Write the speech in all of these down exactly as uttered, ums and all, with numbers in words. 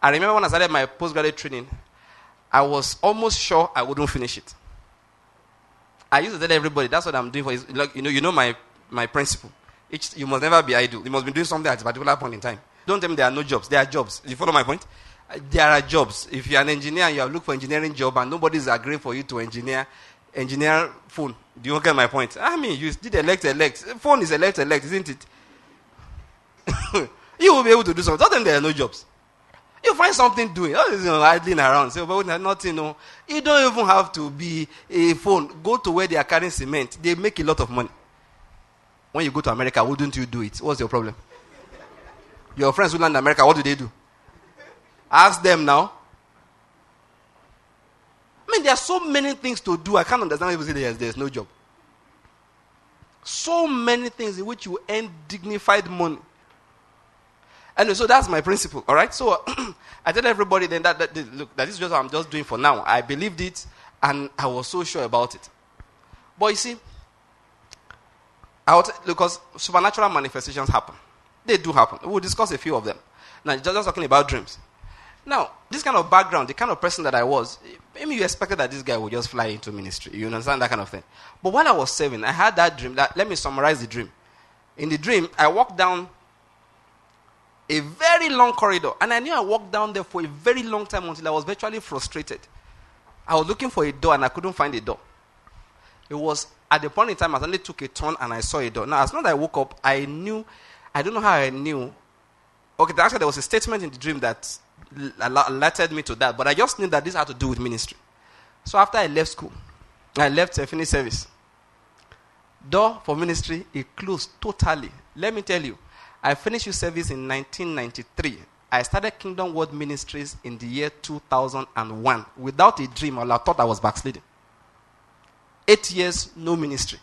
I remember when I started my postgraduate training, I was almost sure I wouldn't finish it. I used to tell everybody, that's what I'm doing for you. Like, you know, you know my, my principle. Each, you must never be idle. You must be doing something at a particular point in time. Don't tell me there are no jobs. There are jobs. You follow my point? There are jobs. If you're an engineer and you have looked for engineering job and nobody's agreeing for you to engineer, engineer phone. Do you get my point? I mean, you did elect, elect. Phone is elect, elect, isn't it? You will be able to do something. Tell them there are no jobs. You find something doing. Oh, you know, idling around. Say, but nothing, no. You don't even have to be a phone. Go to where they are carrying cement. They make a lot of money. When you go to America, wouldn't you do it? What's your problem? Your friends who land in America, what do they do? Ask them now. I mean, there are so many things to do. I can't understand why people say there's, there's no job. So many things in which you earn dignified money. And so that's my principle, all right? So I tell everybody then that, that, look, that is just what I'm just doing for now. I believed it, and I was so sure about it. But you see, I would, because supernatural manifestations happen. They do happen. We'll discuss a few of them. Now, just, just talking about dreams. Now, this kind of background, the kind of person that I was, maybe you expected that this guy would just fly into ministry. You understand that kind of thing. But while I was seven, I had that dream. That, let me summarize the dream. In the dream, I walked down a very long corridor. And I knew I walked down there for a very long time until I was virtually frustrated. I was looking for a door and I couldn't find a door. It was at the point in time I suddenly took a turn and I saw a door. Now, as soon as I woke up, I knew, I don't know how I knew. Okay, actually there was a statement in the dream that alerted me to that, but I just knew that this had to do with ministry. So after I left school, I left uh, finished service. Door for ministry, it closed totally. Let me tell you, I finished youth service in nineteen ninety-three. I started Kingdom World Ministries in the year two thousand one. Without a dream, I thought I was backsliding. Eight years, no ministry.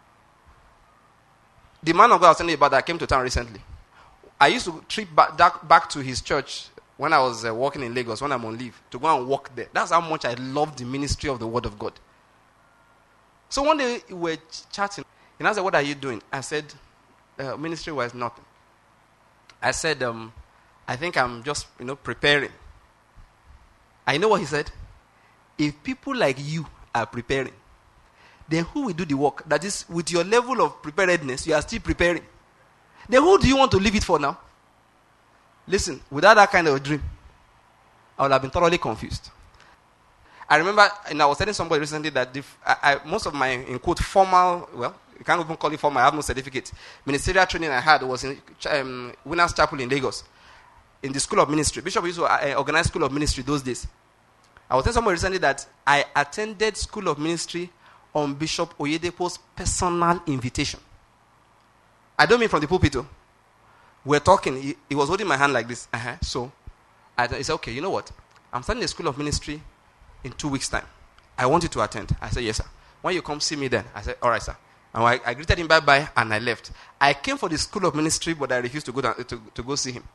The man of God I was telling you about that came to town recently. I used to trip back, back to his church when I was uh, working in Lagos, when I'm on leave, to go and work there. That's how much I loved the ministry of the Word of God. So one day we were chatting, and I said, "What are you doing?" I said, uh, "Ministry-wise, nothing." I said, um, "I think I'm just, you know, preparing." I know what he said. If people like you are preparing, then who will do the work? That is, with your level of preparedness, you are still preparing. Then who do you want to leave it for now? Listen, without that kind of dream, I would have been thoroughly confused. I remember, and I was telling somebody recently that the, I, I, most of my, in quote, formal, well, you can't even call it formal, I have no certificate, ministerial training I had was in um, Winners Chapel in Lagos, in the School of Ministry. Bishop used to uh, organize School of Ministry those days. I was telling somebody recently that I attended School of Ministry on Bishop Oyedepo's personal invitation. I don't mean from the pulpit. We're talking. He, he was holding my hand like this. Uh-huh. So I he said, "Okay, you know what? I'm starting a School of Ministry in two weeks' time. I want you to attend." I said, "Yes, sir. When you come see me then." I said, "All right, sir." And I, I greeted him bye-bye and I left. I came for the School of Ministry, but I refused to go down, to, to go see him.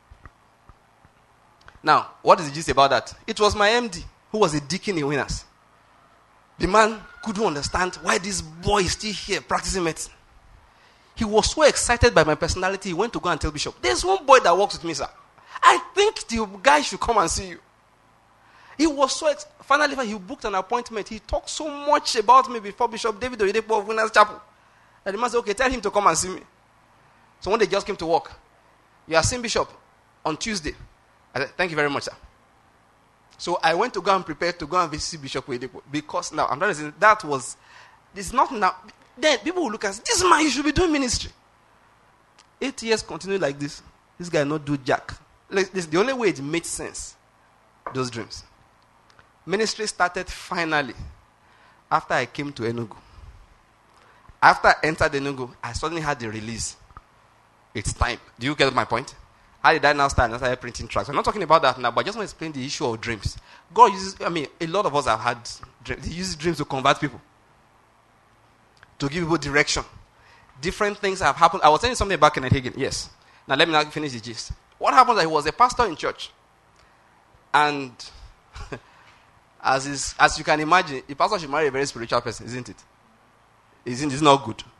Now, what is the gist about that? It was my M D who was a deacon in Winners. The man couldn't understand why this boy is still here practicing medicine. He was so excited by my personality, he went to go and tell Bishop, "There's one boy that works with me, sir. I think the guy should come and see you." He was so ex- finally he booked an appointment. He talked so much about me before Bishop David Oyedepo of Winners Chapel. And the man said, "Okay, tell him to come and see me." So when they just came to work, "You are seeing Bishop on Tuesday." I said, "Thank you very much, sir." So I went to go and prepare to go and visit Bishop Oyedepo, because now I'm trying to say that was, it's not now. Then people will look and say, "This man, you should be doing ministry." Eight years continue like this. This guy not do jack. Like, this, the only way it made sense, those dreams. Ministry started finally after I came to Enugu. After I entered Enugu, I suddenly had the release. It's time. Do you get my point? How did I now start? I started printing tracts. I'm not talking about that now, but I just want to explain the issue of dreams. God uses, I mean, a lot of us have had dreams. He uses dreams to convert people, to give people direction. Different things have happened. I was telling you something about Kenneth Hagin. Yes. Now let me now finish the gist. What happened is he was a pastor in church. And as is, as you can imagine, a pastor should marry a very spiritual person, isn't it? Isn't it not good?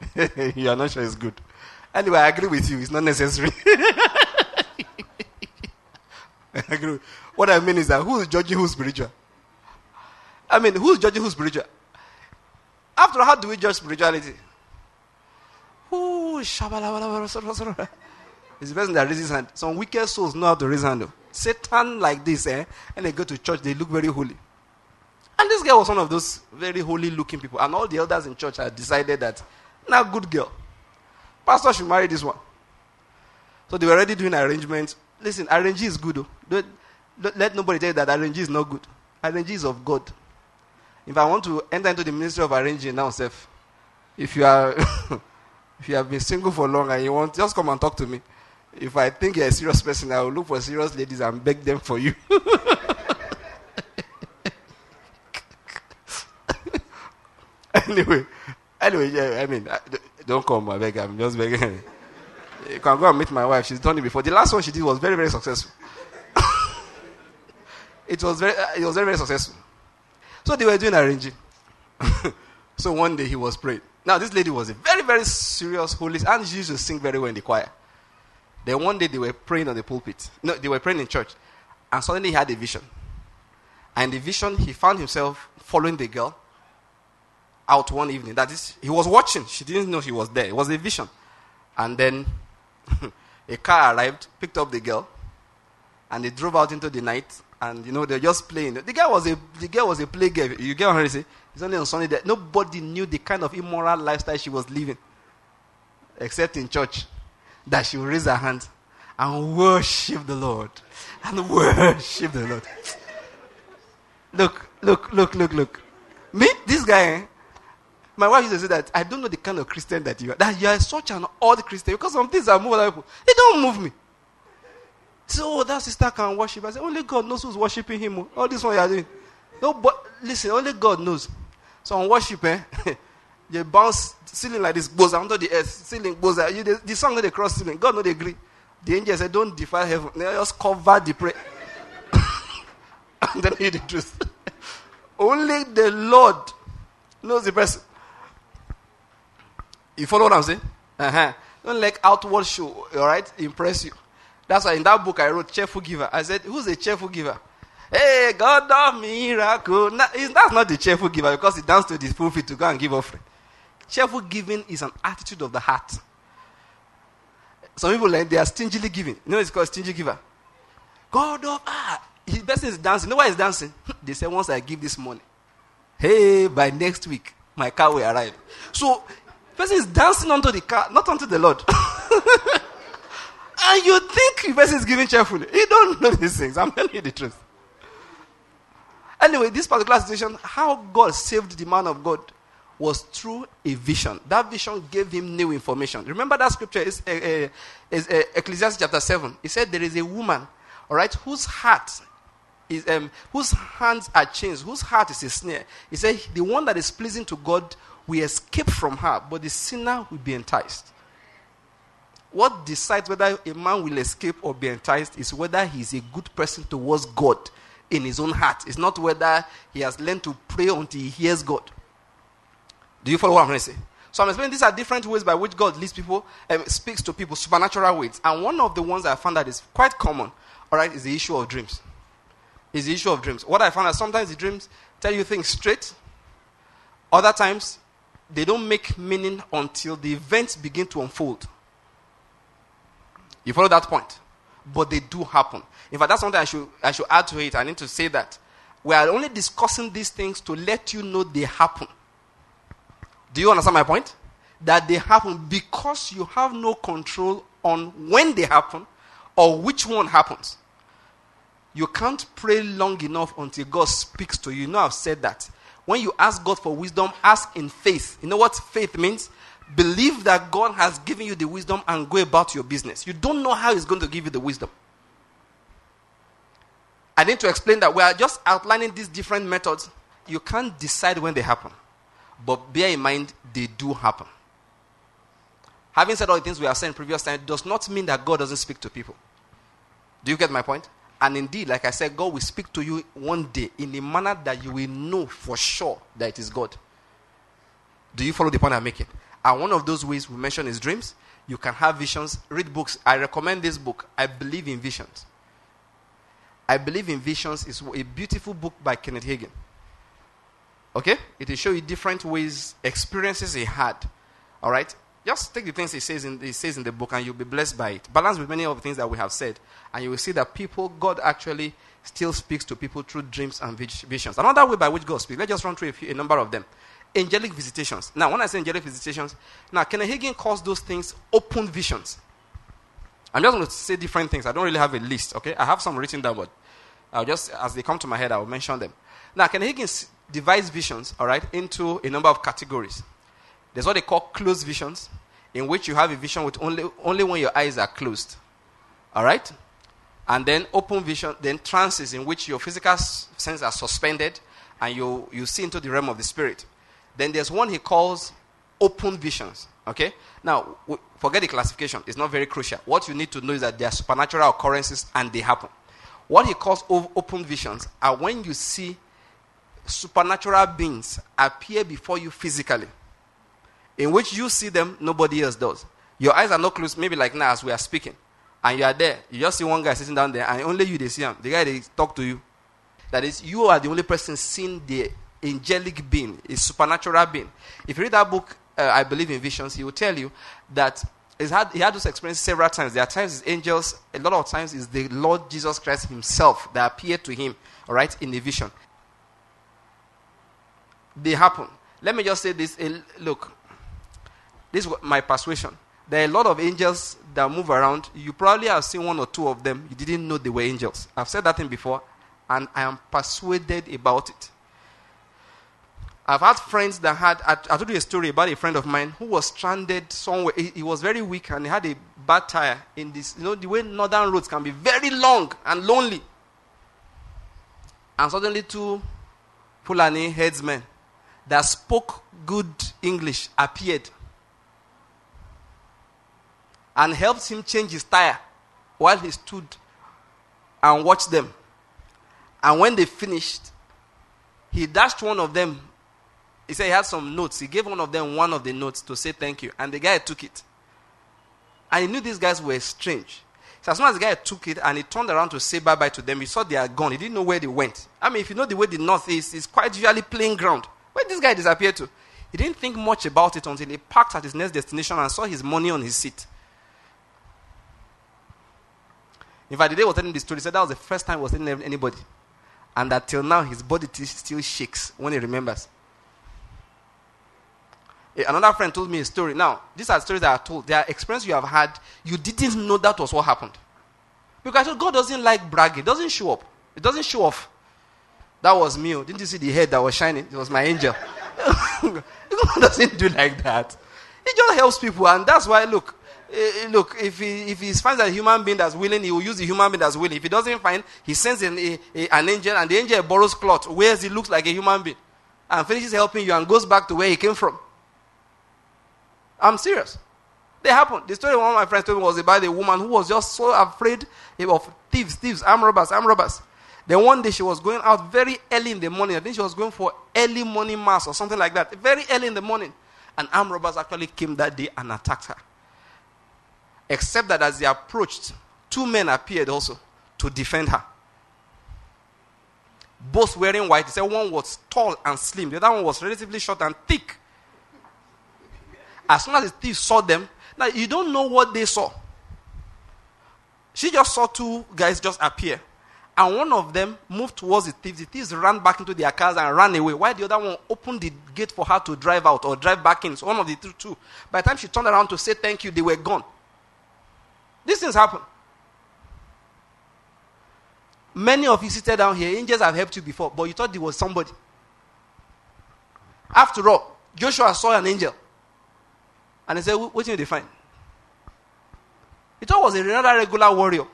You are not sure it's good. Anyway, I agree with you. It's not necessary. agree. What I mean is that who's judging who's spiritual? I mean, who's judging who's spiritual? After all, how do we judge spirituality? Ooh, shabala. It's the person that raises hand. Some wicked souls know how to raise hand. Satan like this, eh? And they go to church, they look very holy. And this girl was one of those very holy looking people. And all the elders in church had decided that, now good girl. Pastor should marry this one. So they were already doing arrangements. Listen, arrangee is good. Don't, don't let nobody tell you that arrangee is not good. Arrangee is of God. If I want to enter into the ministry of arranging now, self, if you are, if you have been single for long and you want, just come and talk to me. If I think you're a serious person, I will look for serious ladies and beg them for you. anyway, anyway, yeah, I mean, don't come, I beg. I'm just begging. You can go and meet my wife. She's done it before. The last one she did was very, very successful. it was very, it was very, very successful. So they were doing arranging. So one day he was praying. Now this lady was a very, very serious holy, and she used to sing very well in the choir. Then one day they were praying on the pulpit. No, they were praying in church. And suddenly he had a vision. And the vision, he found himself following the girl out one evening. That is, he was watching. She didn't know she was there. It was a vision. And then a car arrived, picked up the girl, and they drove out into the night. And, you know, they're just playing. The girl was a the girl was a play girl. You get what I'm saying? It's only on Sunday that nobody knew the kind of immoral lifestyle she was living. Except in church. That she would raise her hand and worship the Lord. And worship the Lord. Look, look, look, look, look. Me, this guy, eh? My wife used to say that I don't know the kind of Christian that you are. That you are such an odd Christian. Because some things that move other people. They don't move me. So, oh, that sister can worship. I say, only God knows who's worshiping him. All this one you are doing. No, but listen, only God knows. So on worship, eh? They bounce ceiling like this, goes onto the earth, ceiling goes out. You, the, the song not they cross ceiling. God not they agree. The angel said, don't defile heaven. They just cover the prayer. And then hear the truth. Only the Lord knows the person. You follow what I'm saying? Uh-huh. Don't let outward show, all right, impress you. That's why in that book I wrote, Cheerful Giver. I said, who's a cheerful giver? Hey, God of miracle. Now, that's not the cheerful giver because he danced to the pulpit to go and give offering. Cheerful giving is an attitude of the heart. Some people, like, they are stingily giving. You know it's called stingy giver. God of, ah, the person is dancing. You know why he's dancing? They say, once I give this money, hey, by next week, my car will arrive. So, the person is dancing onto the car, not onto the Lord. And you think the person is giving cheerfully. You don't know these things. I'm telling you the truth. Anyway, this particular situation, how God saved the man of God was through a vision. That vision gave him new information. Remember that scripture is, uh, uh, is uh, Ecclesiastes chapter seven. It said there is a woman, all right, whose heart is, um, whose hands are chains, whose heart is a snare. He said the one that is pleasing to God will escape from her, but the sinner will be enticed. What decides whether a man will escape or be enticed is whether he is a good person towards God in his own heart. It's not whether he has learned to pray until he hears God. Do you follow what I'm going to say? So I'm explaining these are different ways by which God leads people and speaks to people, supernatural ways. And one of the ones I found that is quite common, all right, is the issue of dreams. Is the issue of dreams. What I found is sometimes the dreams tell you things straight. Other times, they don't make meaning until the events begin to unfold. You follow that point? But they do happen. In fact, that's something I should I should add to it. I need to say that. We are only discussing these things to let you know they happen. Do you understand my point? That they happen because you have no control on when they happen or which one happens. You can't pray long enough until God speaks to you. You know I've said that. When you ask God for wisdom, ask in faith. You know what faith means? Believe that God has given you the wisdom and go about your business. You don't know how he's going to give you the wisdom. I need to explain that we are just outlining these different methods. You can't decide when they happen. But bear in mind, they do happen. Having said all the things we have said in previous time, does not mean that God doesn't speak to people. Do you get my point? And indeed, like I said, God will speak to you one day in a manner that you will know for sure that it is God. Do you follow the point I'm making? And one of those ways we mentioned is dreams. You can have visions. Read books. I recommend this book. I believe in visions. I Believe in Visions is a beautiful book by Kenneth Hagin. Okay? It will show you different ways, experiences he had. All right? Just take the things he says in he says in the book and you'll be blessed by it. Balance with many of the things that we have said. And you will see that people, God actually still speaks to people through dreams and visions. Another way by which God speaks, let's just run through a, few, a number of them. Angelic visitations. Now, when I say angelic visitations, now Kenneth Hagin calls those things open visions. I'm just going to say different things. I don't really have a list, okay? I have some written down, but I'll just, as they come to my head, I will mention them. Now, Kenneth Hagin divides visions, all right, into a number of categories. There's what they call closed visions, in which you have a vision with only, only when your eyes are closed. All right? And then open vision, then trances, in which your physical senses are suspended and you, you see into the realm of the spirit. Then there's one he calls open visions. Okay? Now, forget the classification. It's not very crucial. What you need to know is that they are supernatural occurrences and they happen. What he calls open visions are when you see supernatural beings appear before you physically, in which you see them, nobody else does. Your eyes are not closed, maybe like now as we are speaking. And you are there. You just see one guy sitting down there, and only you, they see him. The guy, they talk to you. That is, you are the only person seeing the angelic being, a supernatural being. If you read that book, uh, I Believe in Visions, he will tell you that he's had, he had those experiences several times. There are times it's angels, a lot of times it's the Lord Jesus Christ himself that appeared to him, all right, in a vision. They happen. Let me just say this. Uh, look, this is my persuasion. There are a lot of angels that move around. You probably have seen one or two of them. You didn't know they were angels. I've said that thing before, and I am persuaded about it. I've had friends that had, I, I told you a story about a friend of mine who was stranded somewhere. He, he was very weak and he had a bad tire in this, you know, the way northern roads can be very long and lonely. And suddenly two Fulani headsmen that spoke good English appeared and helped him change his tire while he stood and watched them. And when they finished, he dashed one of them. He said he had some notes. He gave one of them one of the notes to say thank you. And the guy took it. And he knew these guys were strange. So as soon as the guy took it and he turned around to say bye-bye to them, he saw they are gone. He didn't know where they went. I mean, if you know the way the north is, it's quite usually plain ground. Where did this guy disappear to? He didn't think much about it until he parked at his next destination and saw his money on his seat. In fact, the day he was telling the story, he said that was the first time he was telling anybody. And that till now, his body t- still shakes when he remembers. Another friend told me a story. Now, these are stories that are told. They are experiences you have had. You didn't know that was what happened. Because God doesn't like bragging. It doesn't show up. It doesn't show off. That was me. Didn't you see the head that was shining? It was my angel. God doesn't do like that. He just helps people. And that's why, look, uh, look, if he, if he finds a human being that's willing, he will use the human being that's willing. If he doesn't find, he sends an, a, a, an angel, and the angel borrows cloth, wears it, looks like a human being, and finishes helping you and goes back to where he came from. I'm serious. They happen. The story one of my friends told me was about a woman who was just so afraid of thieves, thieves, armed robbers, armed robbers. Then one day she was going out very early in the morning. I think she was going for early morning mass or something like that. Very early in the morning. And armed robbers actually came that day and attacked her. Except that as they approached, two men appeared also to defend her. Both wearing white. They said one was tall and slim. The other one was relatively short and thick. As soon as the thieves saw them, now you don't know what they saw. She just saw two guys just appear. And one of them moved towards the thieves. The thieves ran back into their cars and ran away, while the other one opened the gate for her to drive out or drive back in. So one of the two. By the time she turned around to say thank you, they were gone. These things happen. Many of you seated down here, angels have helped you before, but you thought there was somebody. After all, Joshua saw an angel. And he said, what did you find? He thought it was another regular warrior.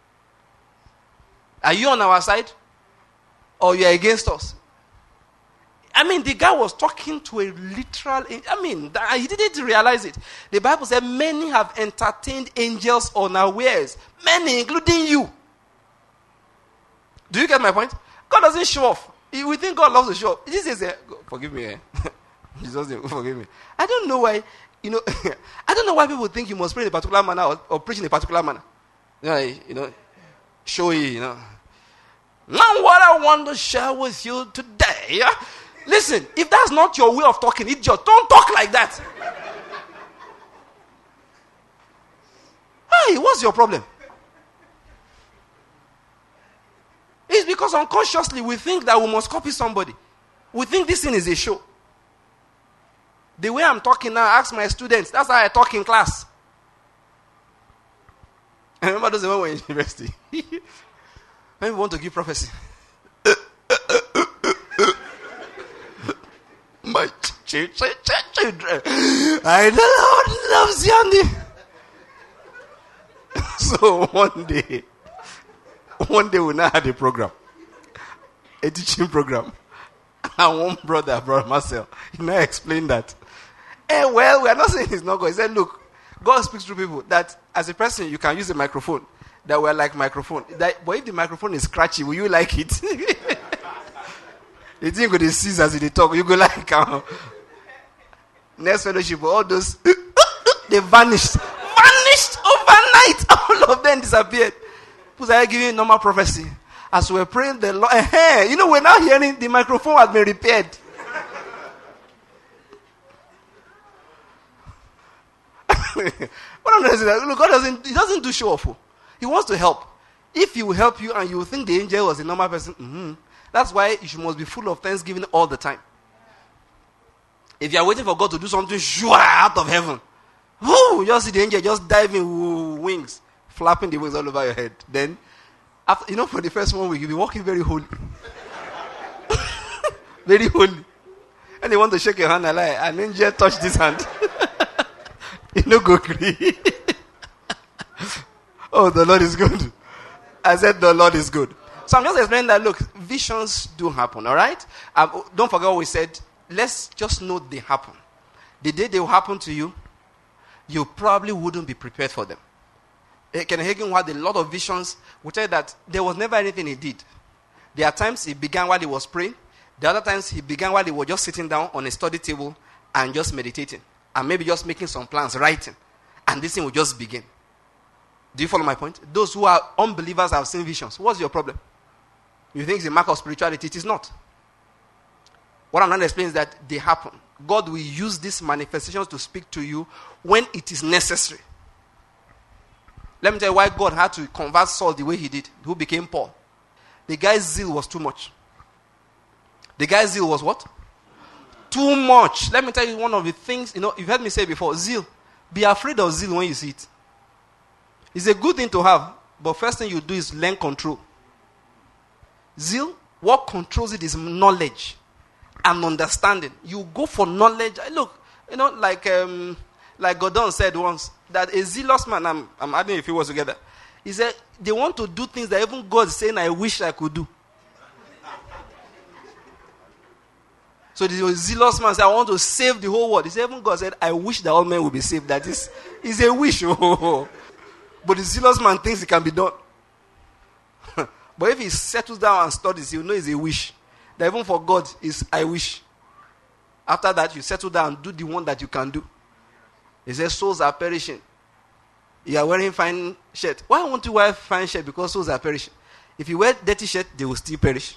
Are you on our side? Or you are against us? I mean, the guy was talking to a literal, I mean, he didn't realize it. The Bible said many have entertained angels unawares. Many, including you. Do you get my point? God doesn't show off. We think God loves to show off. Jesus says, forgive me. Eh? Jesus, forgive me. I don't know why, you know, I don't know why people think you must pray in a particular manner or, or preach in a particular manner. You know, you know showy, you know. Now what I want to share with you today. Listen, if that's not your way of talking, idiot, don't talk like that. Hey, what's your problem? It's because unconsciously we think that we must copy somebody. We think this thing is a show. The way I'm talking now, ask my students. That's how I talk in class. I remember those when we were in university. When we want to give prophecy. My ch- ch- ch- children. I the Lord loves you. So one day, one day we now had a program. A teaching program. And one brother, brother Marcel, he now explained that. Eh, well, we are not saying it's not God. He said, look, God speaks to people that as a person you can use a microphone. That we're like microphone. That, but if the microphone is scratchy, will you like it? The thing with the seize as they talk, you go like um, next fellowship, all those they vanished. Vanished overnight. All of them disappeared. People started giving normal prophecy. As we were praying the Lord, uh, you know, we're now hearing the microphone has been repaired. What I'm going to say that look, God doesn't He doesn't do show off. He wants to help. If He will help you and you think the angel was a normal person, mm-hmm, that's why you must be full of thanksgiving all the time. If you are waiting for God to do something shua, out of heaven, whoo, you just see the angel just diving whoo, wings, flapping the wings all over your head. Then, after, you know, for the first one week, you'll be walking very holy. Very holy. And they want to shake your hand and like, an angel touch this hand. You know, go crazy. Oh, the Lord is good. I said the Lord is good. So I'm just explaining that, look, visions do happen, all right? Um, don't forget what we said. Let's just know they happen. The day they will happen to you, you probably wouldn't be prepared for them. Kenneth Hagin had a lot of visions. We tell you that there was never anything he did. There are times he began while he was praying. The other times he began while he was just sitting down on a study table and just meditating. And maybe just making some plans, writing. And this thing will just begin. Do you follow my point? Those who are unbelievers have seen visions. What's your problem? You think it's a mark of spirituality? It is not. What I'm trying to explain is that they happen. God will use these manifestations to speak to you when it is necessary. Let me tell you why God had to convert Saul the way he did, who became Paul. The guy's zeal was too much. The guy's zeal was what? Too much. Let me tell you one of the things, you know, you've heard me say before, zeal. Be afraid of zeal when you see it. It's a good thing to have, but first thing you do is learn control. Zeal, what controls it is knowledge and understanding. You go for knowledge. Look, you know, like um, like Gordon said once, that a zealous man, I'm, I'm adding a few words together, he said, they want to do things that even God is saying, I wish I could do. So the zealous man said, I want to save the whole world. He said, even God said, I wish that all men will be saved. That is, is a wish. But the zealous man thinks it can be done. But if he settles down and studies, he'll know it's a wish. That even for God is I wish. After that, you settle down and do the one that you can do. He says, souls are perishing. You are wearing fine shirt. Why won't you wear fine shirt? Because souls are perishing. If you wear dirty shirt, they will still perish.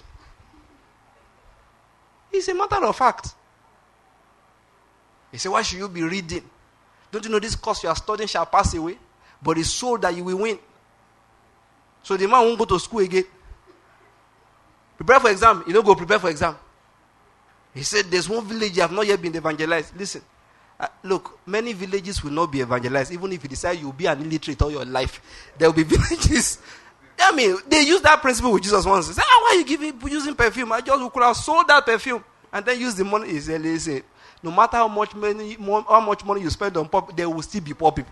It's a matter of fact. He said, why should you be reading? Don't you know this course you are studying shall pass away? But it's so that you will win. So the man won't go to school again. Prepare for exam. You don't go prepare for exam. He said, there's one village you have not yet been evangelized. Listen. Uh, look, many villages will not be evangelized. Even if you decide you'll be an illiterate all your life. There will be villages. I mean, they use that principle with Jesus once. They say, ah, why are you giving, using perfume? I just could have sold that perfume and then use the money. He said, listen, no matter how much money, how much money you spend on poor, there will still be poor people.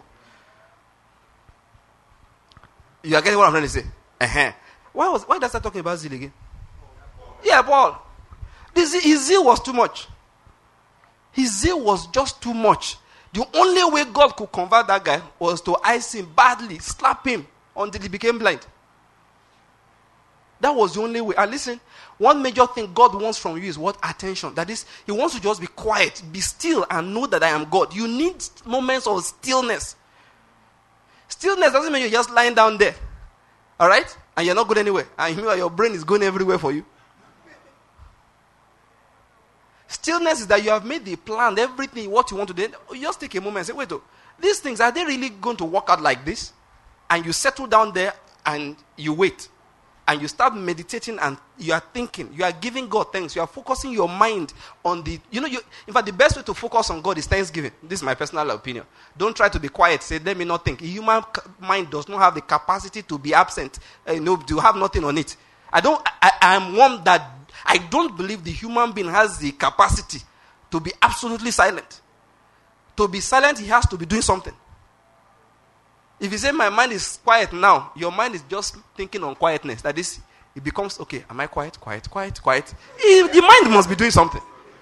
You are getting what I'm trying to say? Uh-huh. Why was why does that talking about zeal again? Yeah, Paul. This, his zeal was too much. His zeal was just too much. The only way God could convert that guy was to ice him badly, slap him until he became blind. That was the only way. And listen, one major thing God wants from you is what? Attention. That is, he wants to just be quiet, be still, and know that I am God. You need moments of stillness. Stillness doesn't mean you're just lying down there. All right? And you're not going anywhere. And meanwhile, your brain is going everywhere for you. Stillness is that you have made the plan, everything, what you want to do. You just take a moment and say, wait, oh, these things, are they really going to work out like this? And you settle down there and you wait. And you start meditating and you are thinking. You are giving God thanks. You are focusing your mind on the, you know, you, in fact, the best way to focus on God is thanksgiving. This is my personal opinion. Don't try to be quiet. Say, let me not think. A human mind does not have the capacity to be absent. Uh, you know, to have nothing on it. I don't, I, I am one that, I don't believe the human being has the capacity to be absolutely silent. To be silent, he has to be doing something. If you say my mind is quiet now, your mind is just thinking on quietness. That is, it becomes, okay, am I quiet, quiet, quiet, quiet? The mind must be doing something.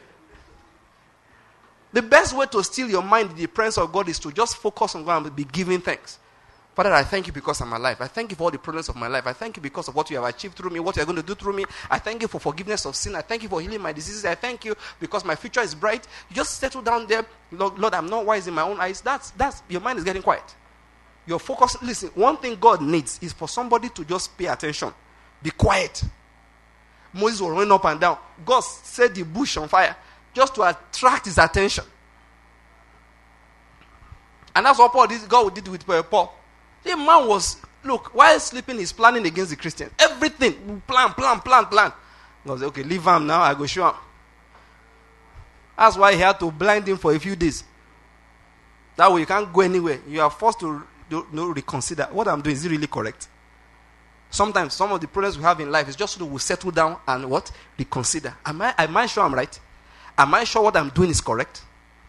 The best way to steal your mind in the presence of God is to just focus on God and be giving thanks. Father, I thank you because I'm alive. I thank you for all the problems of my life. I thank you because of what you have achieved through me, what you are going to do through me. I thank you for forgiveness of sin. I thank you for healing my diseases. I thank you because my future is bright. You just settle down there. Lord, Lord, I'm not wise in my own eyes. That's, that's, your mind is getting quiet. Your focus, listen, one thing God needs is for somebody to just pay attention. Be quiet. Moses was running up and down. God set the bush on fire just to attract his attention. And that's what Paul did, God did with Paul. The man was, look, while sleeping, he's planning against the Christians. Everything. Plan, plan, plan, plan. God said, okay, leave him now. I go show him. That's why he had to blind him for a few days. That way you can't go anywhere. You are forced to do, no, reconsider. What I'm doing, is it really correct? Sometimes some of the problems we have in life is just so that we settle down and what? Reconsider. Am I, am I sure I'm right? Am I sure what I'm doing is correct?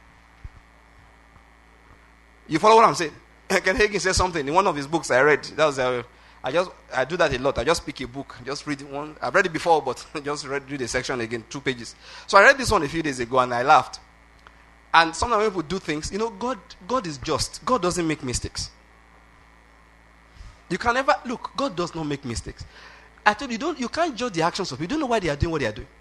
You follow what I'm saying? Ken Hagin said something in one of his books I read. That was uh, I just I do that a lot. I just pick a book, just read one. I've read it before, but just read, read the section again, two pages. So I read this one a few days ago and I laughed. And sometimes when people do things, you know, God God is just. God doesn't make mistakes. You can never look. God does not make mistakes. I told you, don't you can't judge the actions of people. You don't know why they are doing what they are doing.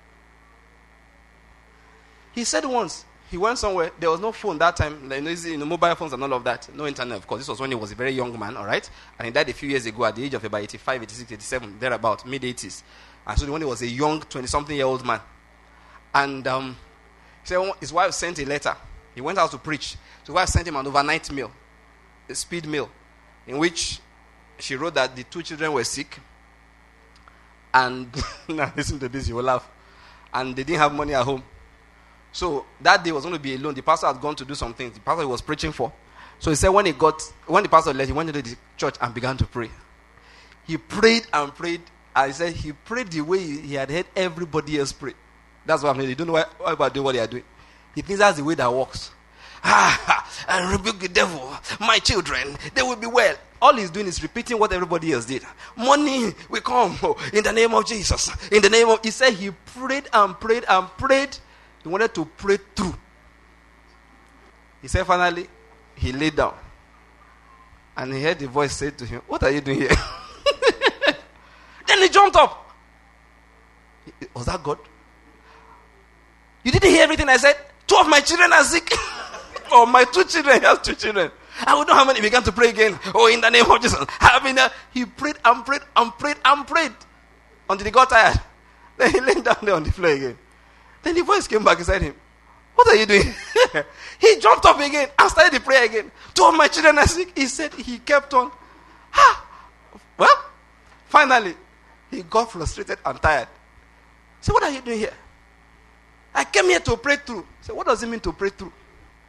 He said once. He went somewhere. There was no phone that time. Like, you know, mobile phones and all of that. No internet, of course. This was when he was a very young man, all right? And he died a few years ago at the age of about eighty-five, eighty-six, eighty-seven, thereabout, mid-eighties. And so when he was a young twenty-something-year-old man. And um, so his wife sent a letter. He went out to preach. So his wife sent him an overnight mail, a speed mail, in which she wrote that the two children were sick. And, now listen to this, you will laugh. And they didn't have money at home. So that day was going to be alone. The pastor had gone to do some things. The pastor he was preaching for. So he said when he got, when the pastor left, he went into the church and began to pray. He prayed and prayed. And he said he prayed the way he had heard everybody else pray. That's what I'm saying. You don't know why, why about doing what they are doing. He thinks that's the way that works. Ah, I rebuke the devil. My children, they will be well. All he's doing is repeating what everybody else did. Money will come in the name of Jesus. In the name of, he said he prayed and prayed and prayed. He wanted to pray through. He said finally, he lay down. And he heard the voice say to him, what are you doing here? Then he jumped up. Was that God? You didn't hear everything I said? Two of my children are sick. Oh, my two children, he has two children. I would know how many. He began to pray again. Oh, in the name of Jesus. I mean, uh, he prayed and prayed and prayed and prayed until he got tired. Then he lay down there on the floor again. Then the voice came back inside him. What are you doing? He jumped up again and started the prayer again. Two of my children are sick. He said he kept on. Ah. Well, finally, he got frustrated and tired. He said, what are you doing here? I came here to pray through. He said, what does it mean to pray through?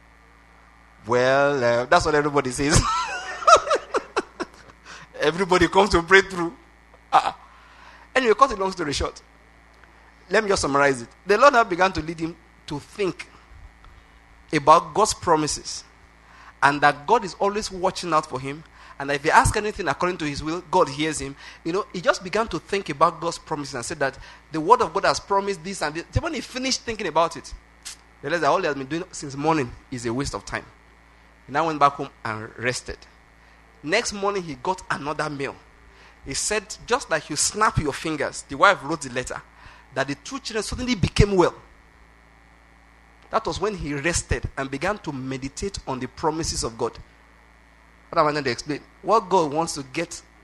Well, uh, that's what everybody says. Everybody comes to pray through. Uh-uh. Anyway, cut a long story short. Let me just summarize it. The Lord now began to lead him to think about God's promises. And that God is always watching out for him. And that if he asks anything according to his will, God hears him. You know, he just began to think about God's promises and said that the word of God has promised this and this. Then when he finished thinking about it, he realized that all he has been doing since morning is a waste of time. He now went back home and rested. Next morning, he got another mail. He said, just like you snap your fingers, the wife wrote the letter, that the two children suddenly became well. That was when he rested and began to meditate on the promises of God. What am I going to explain? What God wants to get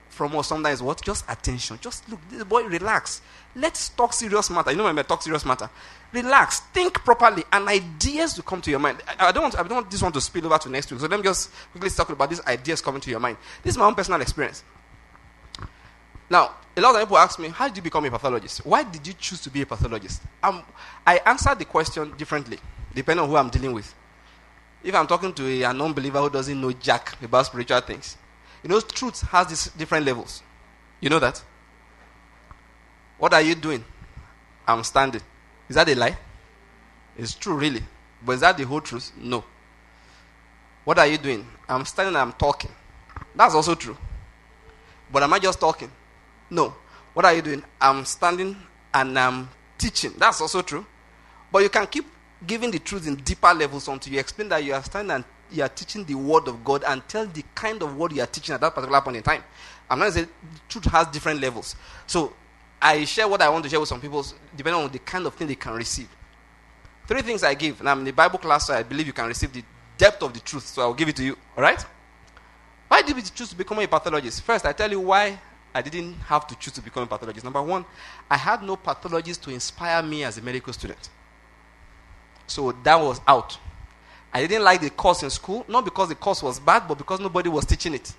from us sometimes what? Just attention. Just look, this boy, relax. Let's talk serious matter. You know when I talk serious matter? Relax. Think properly, and ideas will come to your mind. I, I don't want. I don't want this one to spill over to next week. So let me just quickly talk about these ideas coming to your mind. This is my own personal experience. Now, a lot of people ask me, how did you become a pathologist? Why did you choose to be a pathologist? Um, I answer the question differently, depending on who I'm dealing with. If I'm talking to a, an unbeliever who doesn't know jack about spiritual things, you know, truth has these different levels. You know that? What are you doing? I'm standing. Is that a lie? It's true, really. But is that the whole truth? No. What are you doing? I'm standing and I'm talking. That's also true. But am I just talking? No. What are you doing? I'm standing and I'm teaching. That's also true. But you can keep giving the truth in deeper levels until you explain that you are standing and you are teaching the word of God and tell the kind of word you are teaching at that particular point in time. I'm not saying the truth has different levels. So I share what I want to share with some people depending on the kind of thing they can receive. Three things I give. And I'm in the Bible class, so I believe you can receive the depth of the truth. So I'll give it to you. All right? Why did we choose to become a pathologist? First, I tell you why I didn't have to choose to become a pathologist. Number one, I had no pathologist to inspire me as a medical student. So that was out. I didn't like the course in school, not because the course was bad, but because nobody was teaching it.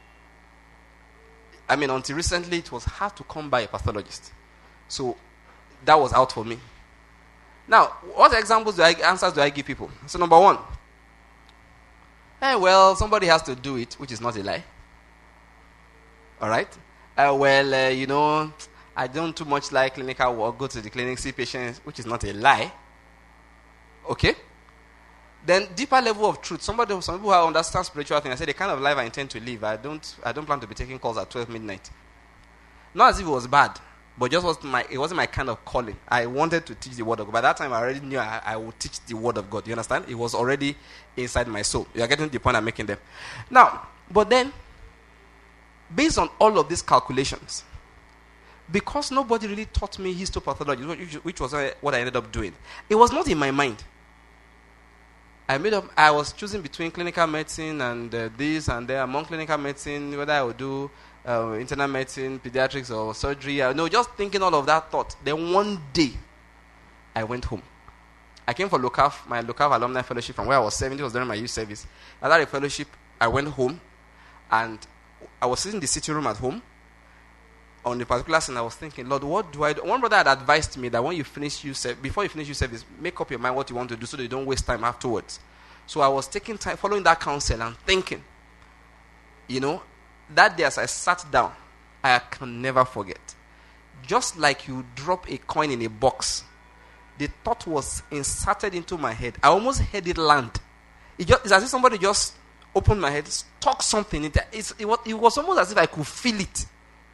I mean, until recently, it was hard to come by a pathologist. So that was out for me. Now, what examples do I, answers do I give people? So number one, eh, well, somebody has to do it, which is not a lie. All right? Uh, well, uh, you know, I don't too much like clinical work, go to the clinic, see patients, which is not a lie. Okay? Then deeper level of truth. Somebody, some people who understand spiritual things, I say the kind of life I intend to live, I don't I don't plan to be taking calls at twelve midnight. Not as if it was bad, but just was my it wasn't my kind of calling. I wanted to teach the word of God. By that time I already knew I, I would teach the word of God. You understand? It was already inside my soul. You are getting the point I'm making there. Now, but then, based on all of these calculations, because nobody really taught me histopathology, which was what I ended up doing, it was not in my mind. I made up. I was choosing between clinical medicine and uh, this and there. Among clinical medicine, whether I would do uh, internal medicine, pediatrics, or surgery. I know, just thinking all of that thought. Then one day, I went home. I came for LOCAF, my LOCAF alumni fellowship from where I was seventy. Was during my youth service. After the fellowship, I went home, and I was sitting in the sitting room at home. On the particular scene, I was thinking, Lord, what do I do? One brother had advised me that when you finish you se- before you finish your service, make up your mind what you want to do so that you don't waste time afterwards. So I was taking time, following that counsel and thinking, you know, that day as I sat down, I can never forget. Just like you drop a coin in a box, the thought was inserted into my head. I almost heard it land. It just, it's as if somebody just opened my head, stuck something in there. It's, it, was, it was almost as if I could feel it.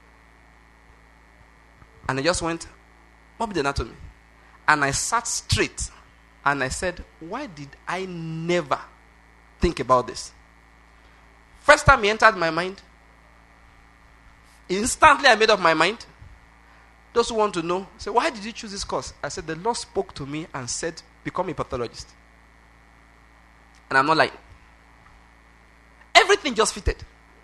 And I just went, what be the anatomy? And I sat straight. And I said, why did I never think about this? First time it entered my mind, instantly I made up my mind. Those who want to know, say, why did you choose this course? I said, the Lord spoke to me and said, become a pathologist. And I'm not lying. Everything just fitted.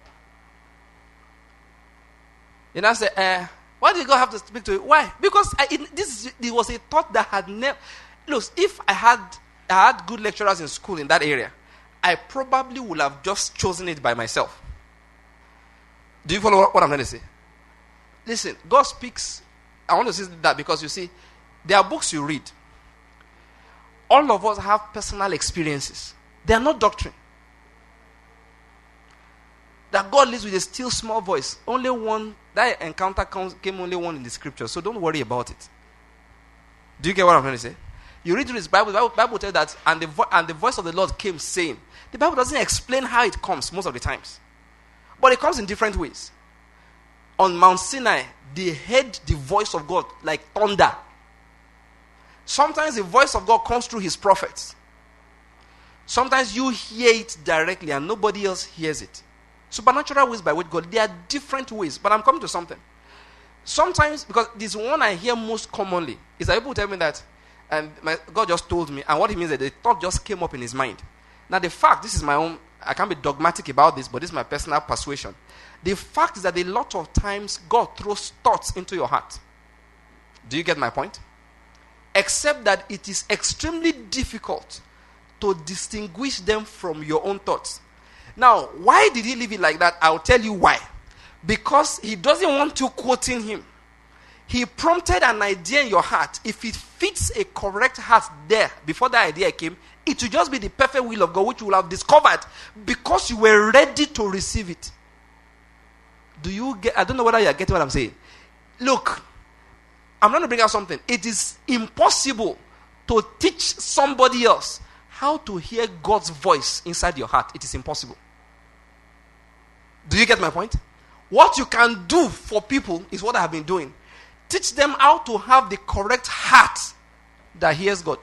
You know, I said, uh, why did God have to speak to you? Why? Because I, it, this it was a thought that had never... Look, if I had, I had good lecturers in school in that area, I probably would have just chosen it by myself. Do you follow what, what I'm trying to say? Listen, God speaks... I want to say that because you see, there are books you read. All of us have personal experiences. They are not doctrine. That God lives with a still small voice. Only one, that encounter comes, came only one in the scripture. So don't worry about it. Do you get what I'm trying to say? You read through this Bible, the Bible, Bible tells that, and the, vo- and the voice of the Lord came saying. The Bible doesn't explain how it comes most of the times. But it comes in different ways. On Mount Sinai, they heard the voice of God like thunder. Sometimes the voice of God comes through his prophets. Sometimes you hear it directly and nobody else hears it. Supernatural ways by which God, there are different ways. But I'm coming to something. Sometimes, because this one I hear most commonly, is that people tell me that and my, God just told me, and what it means is that the thought just came up in his mind. Now the fact, this is my own I can't be dogmatic about this, but this is my personal persuasion. The fact is that a lot of times God throws thoughts into your heart. Do you get my point? Except that it is extremely difficult to distinguish them from your own thoughts. Now, why did he leave it like that? I'll tell you why. Because he doesn't want you quoting him. He prompted an idea in your heart. If it fits a correct heart there, before that idea came, it will just be the perfect will of God, which you will have discovered because you were ready to receive it. Do you get? I don't know whether you are getting what I'm saying. Look, I'm going to bring out something. It is impossible to teach somebody else how to hear God's voice inside your heart. It is impossible. Do you get my point? What you can do for people is what I have been doing. Teach them how to have the correct heart that hears God.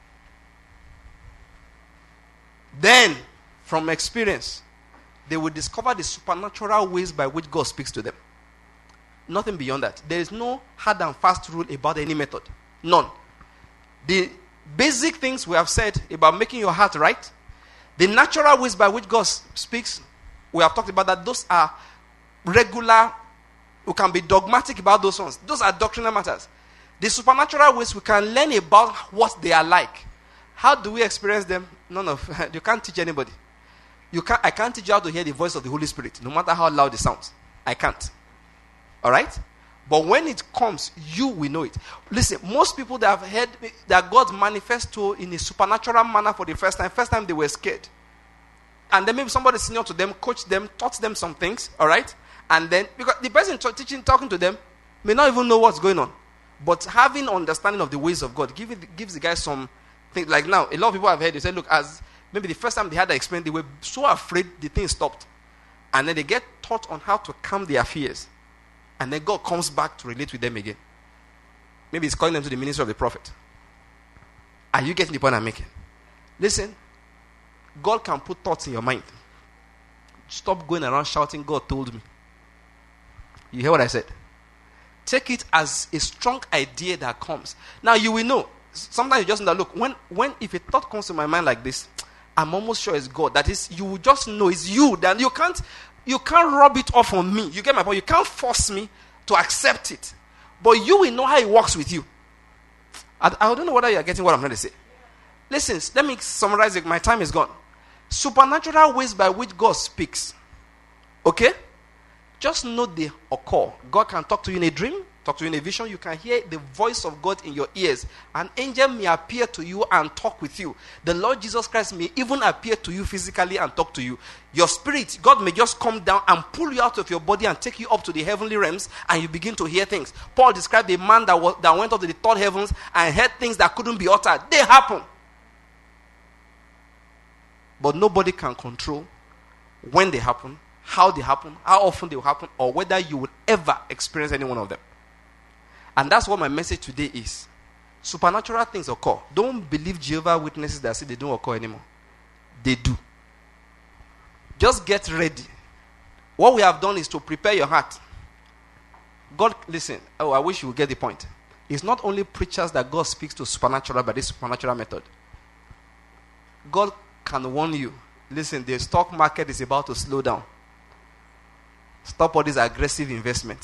Then, from experience, they will discover the supernatural ways by which God speaks to them. Nothing beyond that. There is no hard and fast rule about any method. None. The basic things we have said about making your heart right, the natural ways by which God speaks, we have talked about that. Those are regular. We can be dogmatic about those ones. Those are doctrinal matters. The supernatural ways, we can learn about what they are like. How do we experience them? None of you can't teach anybody. You can't. I can't teach you how to hear the voice of the Holy Spirit, no matter how loud it sounds. I can't. All right? But when it comes, you will know it. Listen, most people that have heard that God manifests to in a supernatural manner for the first time, first time they were scared. And then maybe somebody senior to them, coached them, taught them some things, all right? And then, because the person t- teaching, talking to them may not even know what's going on. But having understanding of the ways of God give it, gives the guy some things. Like now, a lot of people have heard, they say, look, as maybe the first time they had that experience, they were so afraid the thing stopped. And then they get taught on how to calm their fears. And then God comes back to relate with them again. Maybe he's calling them to the ministry of the prophet. Are you getting the point I'm making? Listen, God can put thoughts in your mind. Stop going around shouting, God told me. You hear what I said? Take it as a strong idea that comes. Now you will know. Sometimes you just know that, look, when, when if a thought comes to my mind like this, I'm almost sure it's God. That is, you will just know it's you. Then you can't You can't rub it off on me. You get my point? You can't force me to accept it. But you will know how it works with you. I, I don't know whether you are getting what I'm trying to say. Listen, let me summarize it. My time is gone. Supernatural ways by which God speaks. Okay? Just know they occur. God can talk to you in a dream, talk to you in a vision. You can hear the voice of God in your ears. An angel may appear to you and talk with you. The Lord Jesus Christ may even appear to you physically and talk to you. Your spirit, God may just come down and pull you out of your body and take you up to the heavenly realms, and you begin to hear things. Paul described a man that, was, that went up to the third heavens and heard things that couldn't be uttered. They happen. But nobody can control when they happen, how they happen, how often they will happen, or whether you will ever experience any one of them. And that's what my message today is. Supernatural things occur. Don't believe Jehovah's Witnesses that say they don't occur anymore. They do. Just get ready. What we have done is to prepare your heart. God, listen. Oh, I wish you would get the point. It's not only preachers that God speaks to supernatural by this supernatural method. God can warn you. Listen, the stock market is about to slow down. Stop all this aggressive investment.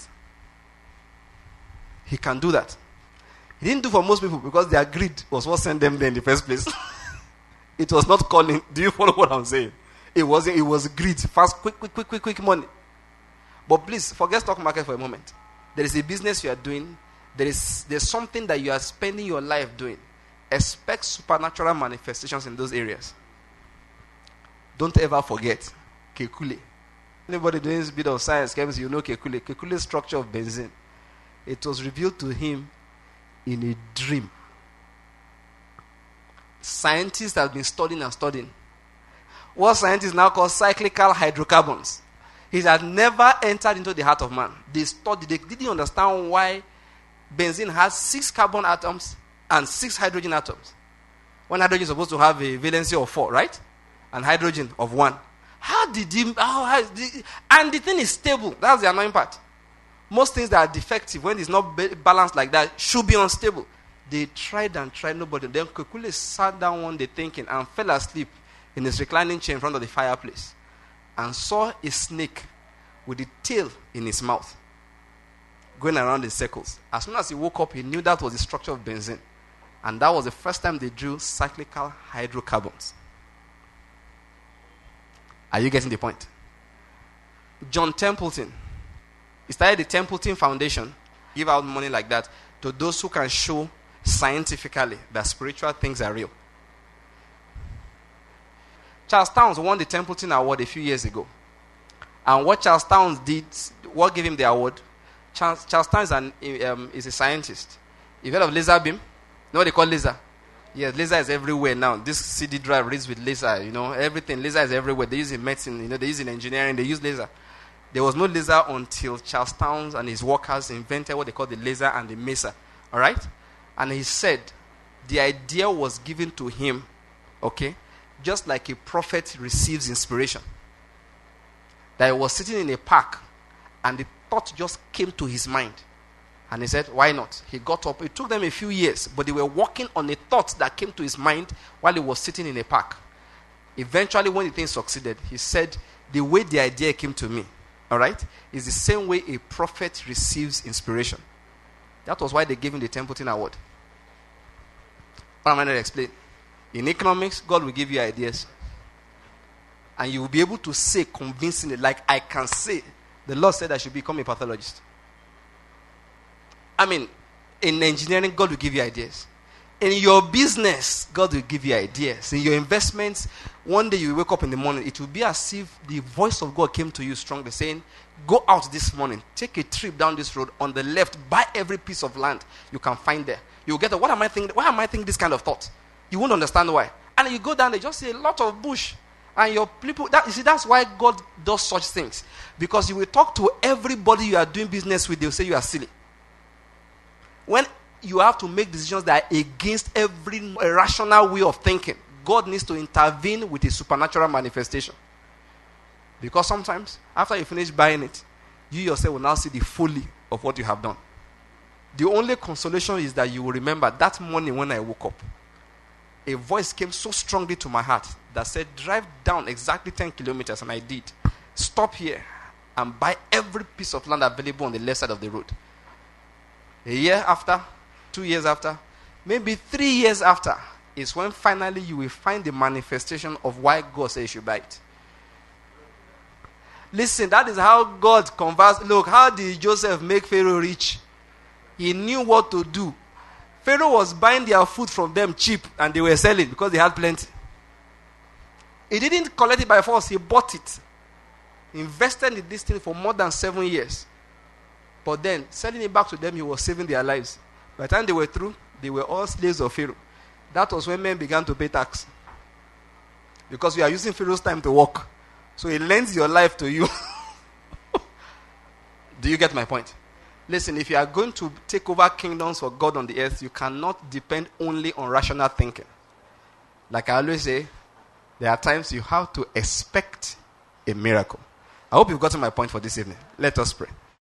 He can do that. He didn't do for most people because their greed was what sent them there in the first place. It was not calling. Do you follow what I'm saying? It wasn't. It was greed. Fast, quick, quick, quick, quick, quick money. But please, forget stock market for a moment. There is a business you are doing. There is there's something that you are spending your life doing. Expect supernatural manifestations in those areas. Don't ever forget Kekule. Anybody doing this bit of science, chemistry, you know Kekule. Kekule's structure of benzene. It was revealed to him in a dream. Scientists have been studying and studying. What scientists now call cyclical hydrocarbons. It had never entered into the heart of man. They studied, they didn't understand why benzene has six carbon atoms and six hydrogen atoms. One hydrogen is supposed to have a valency of four, right? And hydrogen of one. How did he, how, how did, and the thing is stable. That's the annoying part. Most things that are defective, when it's not balanced like that, should be unstable. They tried and tried, nobody. Then Kekule sat down one day thinking and fell asleep. in his reclining chair in front of the fireplace and saw a snake with the tail in his mouth going around in circles. As soon as he woke up, he knew that was the structure of benzene. And that was the first time they drew cyclical hydrocarbons. Are you getting the point? John Templeton, he started the Templeton Foundation, give out money like that to those who can show scientifically that spiritual things are real. Charles Towns won the Templeton Award a few years ago. And what Charles Towns did, what gave him the award? Charles, Charles Towns is, an, um, is a scientist. You've heard of laser beam? You know what they call laser? Yes, laser is everywhere now. This C D drive reads with laser, you know, everything. Laser is everywhere. They use it in medicine, you know, they use it in engineering, they use laser. There was no laser until Charles Towns and his workers invented what they call the laser and the maser. All right? And he said the idea was given to him, okay, just like a prophet receives inspiration. That he was sitting in a park and the thought just came to his mind. And he said, why not? He got up. It took them a few years, but they were working on a thought that came to his mind while he was sitting in a park. Eventually, when the thing succeeded, he said, the way the idea came to me, all right, is the same way a prophet receives inspiration. That was why they gave him the Templeton Award. What am I going to explain? In economics, God will give you ideas. And you will be able to say convincingly, like I can say, the Lord said I should become a pathologist. I mean, in engineering, God will give you ideas. In your business, God will give you ideas. In your investments, one day you wake up in the morning, it will be as if the voice of God came to you strongly saying, go out this morning, take a trip down this road, on the left, buy every piece of land you can find there. You'll get, what am I thinking? Why am I thinking this kind of thought? You won't understand why. And you go down there, just see a lot of bush. And your people, that, you see, that's why God does such things. Because you will talk to everybody you are doing business with, they'll say you are silly. When you have to make decisions that are against every rational way of thinking, God needs to intervene with a supernatural manifestation. Because sometimes, after you finish buying it, you yourself will now see the folly of what you have done. The only consolation is that you will remember that morning when I woke up, a voice came so strongly to my heart that said, drive down exactly ten kilometers, and I did. Stop here and buy every piece of land available on the left side of the road. A year after, two years after, maybe three years after, is when finally you will find the manifestation of why God says you should buy it. Listen, that is how God converts. Look, how did Joseph make Pharaoh rich? He knew what to do. Pharaoh was buying their food from them cheap, and they were selling because they had plenty. He didn't collect it by force. He bought it. Invested in this thing for more than seven years. But then, selling it back to them, he was saving their lives. By the time they were through, they were all slaves of Pharaoh. That was when men began to pay tax. Because we are using Pharaoh's time to work. So he lends your life to you. Do you get my point? Listen, if you are going to take over kingdoms for God on the earth, you cannot depend only on rational thinking. Like I always say, there are times you have to expect a miracle. I hope you've gotten my point for this evening. Let us pray.